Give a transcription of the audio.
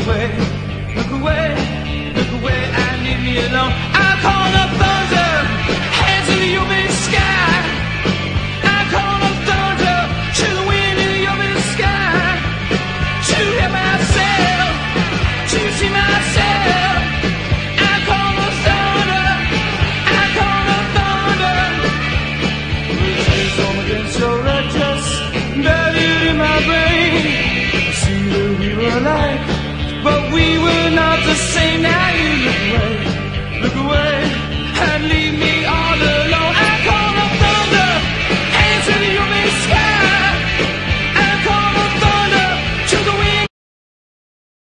away, look away, look away and leave me alone. I call the thunder, hands in the open sky. I call the thunder, to the wind in the open sky. To hear myself, to see myself. I call the thunder, I call the thunder. It's home against your righteous, buried in my brain. I see that we were alike, but we were not the same. Now you look away and leave